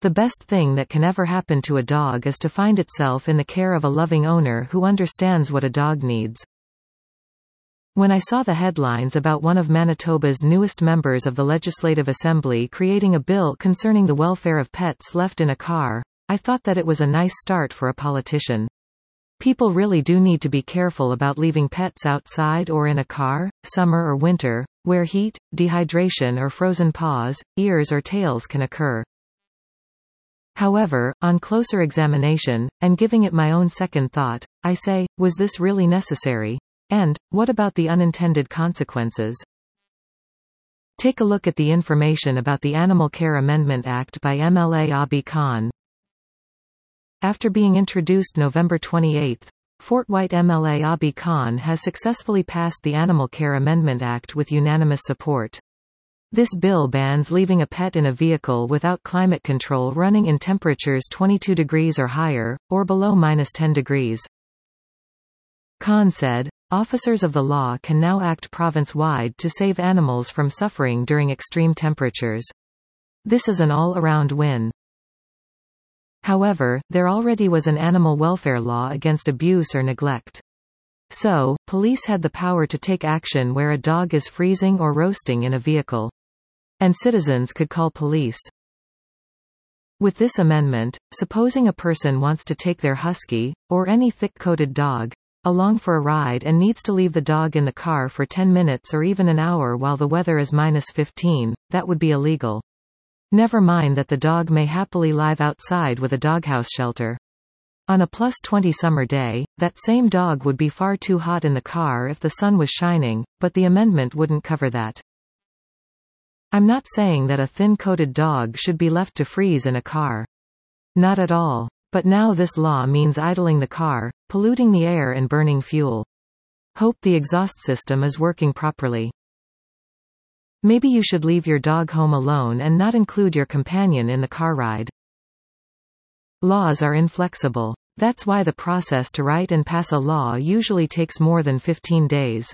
The best thing that can ever happen to a dog is to find itself in the care of a loving owner who understands what a dog needs. When I saw the headlines about one of Manitoba's newest members of the Legislative Assembly creating a bill concerning the welfare of pets left in a car, I thought that it was a nice start for a politician. People really do need to be careful about leaving pets outside or in a car, summer or winter, where heat, dehydration or frozen paws, ears or tails can occur. However, on closer examination, and giving it my own second thought, I say, was this really necessary? And, what about the unintended consequences? Take a look at the information about the Animal Care Amendment Act by MLA Abi Khan. After being introduced November 28, Fort White MLA Abi Khan has successfully passed the Animal Care Amendment Act with unanimous support. This bill bans leaving a pet in a vehicle without climate control running in temperatures 22 degrees or higher, or below -10 degrees. Khan said, officers of the law can now act province-wide to save animals from suffering during extreme temperatures. This is an all-around win. However, there already was an animal welfare law against abuse or neglect. So, police had the power to take action where a dog is freezing or roasting in a vehicle. And citizens could call police. With this amendment, supposing a person wants to take their husky, or any thick-coated dog, along for a ride and needs to leave the dog in the car for 10 minutes or even an hour while the weather is -15, that would be illegal. Never mind that the dog may happily live outside with a doghouse shelter. On a +20 summer day, that same dog would be far too hot in the car if the sun was shining, but the amendment wouldn't cover that. I'm not saying that a thin-coated dog should be left to freeze in a car. Not at all. But now this law means idling the car, polluting the air and burning fuel. Hope the exhaust system is working properly. Maybe you should leave your dog home alone and not include your companion in the car ride. Laws are inflexible. That's why the process to write and pass a law usually takes more than 15 days.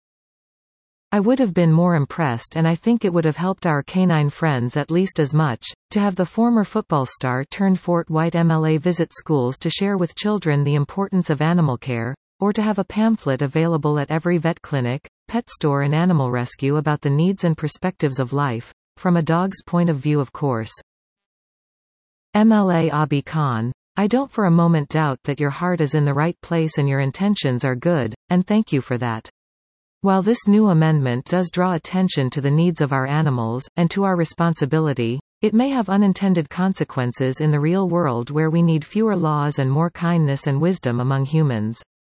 I would have been more impressed, and I think it would have helped our canine friends at least as much, to have the former football star turned Fort White MLA visit schools to share with children the importance of animal care, or to have a pamphlet available at every vet clinic, pet store and animal rescue about the needs and perspectives of life, from a dog's point of view of course. MLA Abi Khan, I don't for a moment doubt that your heart is in the right place and your intentions are good, and thank you for that. While this new amendment does draw attention to the needs of our animals, and to our responsibility, it may have unintended consequences in the real world where we need fewer laws and more kindness and wisdom among humans.